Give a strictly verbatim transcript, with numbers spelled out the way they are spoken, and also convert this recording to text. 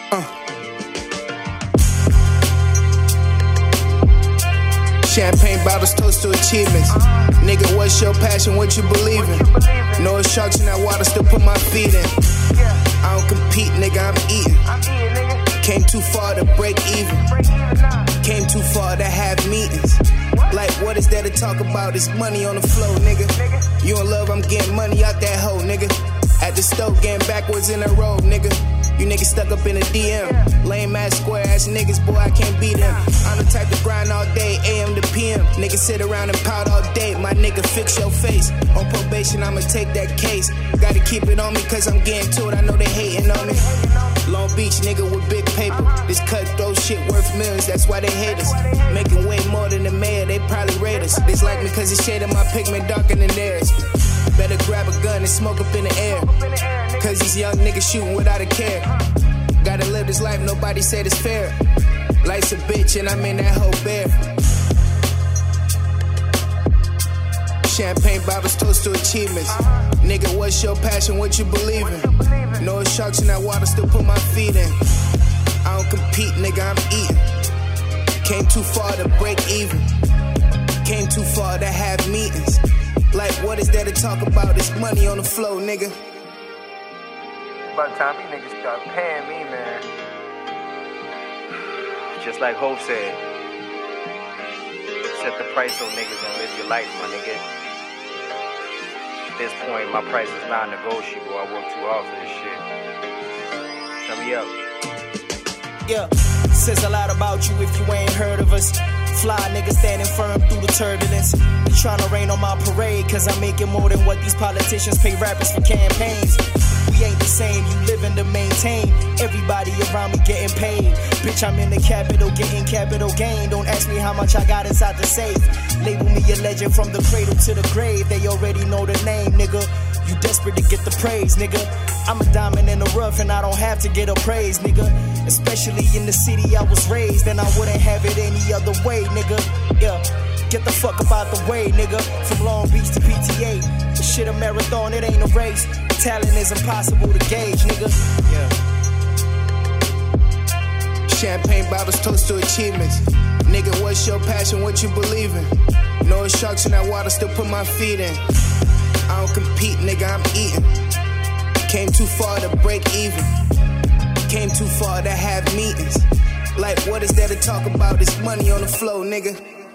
Uh. Champagne bottles, toast to achievements. Uh-huh. Nigga, what's your passion? What you believe in? No sharks in that water, still put my feet in. Yeah. I don't compete, nigga, I'm eating. I'm eating, nigga. Came too far to break even. Break even now. Came too far to have meetings. What? Like, what is there to talk about? It's money on the flow, nigga. nigga. You in love, I'm getting money out that hoe, nigga. At the stove, getting backwards in a row, nigga. You niggas stuck up in a D M. Yeah. Lame ass, square ass niggas, boy, I can't beat them. I'm the type to grind all day, A M to P M. Niggas sit around and pout all day. My nigga, fix your face. On probation, I'ma take that case. Gotta keep it on me, cause I'm getting to it. I know they hating on me. Long Beach, nigga with big paper. This cutthroat shit worth millions, that's why they hate us. Making way more than the mayor, they probably rate us. Dislike me cause the shade of my pigment darker than theirs. Better grab a gun and smoke up in the air. Cause these young niggas shooting without a care. Gotta live this life, nobody said it's fair. Life's a bitch and I'm in that whole bear. Champagne bottles, toast to achievements. Nigga, what's your passion? What you believe in? No sharks in that water, still put my feet in. I don't compete, nigga, I'm eating. Came too far to break even. Came too far to have meetings. Like, what is there to talk about? It's money on the flow, nigga. By the time these niggas start paying me, man. Just like Hope said, set the price on niggas and live your life, my nigga. At this point, my price is non-negotiable. I work too hard for this shit. Turn me up. Yeah, says a lot about you if you ain't heard of us. Fly niggas standing firm through the turbulence. You tryna rain on my parade, cause I'm making more than what these politicians pay rappers for campaigns. We ain't the same, you living to maintain. Everybody around me getting paid. Bitch, I'm in the capital, getting capital gain. Don't ask me how much I got inside the safe. Label me a legend from the cradle to the grave. They already know the name, nigga. You desperate to get the praise, nigga. I'm a diamond in the rough and I don't have to get a praise, nigga. Especially in the city I was raised, and I wouldn't have it any other way, nigga. Yeah, get the fuck up out the way, nigga. From Long Beach to P T A, this shit a marathon, it ain't a race. Talent is impossible to gauge, nigga. Yeah. Champagne bottles, toast to achievements. Nigga, what's your passion? What you believe in? No sharks in that water, still put my feet in. I don't compete, nigga, I'm eating. Came too far to break even. Came too far to have meetings. Like, what is there to talk about? It's money on the flow, nigga.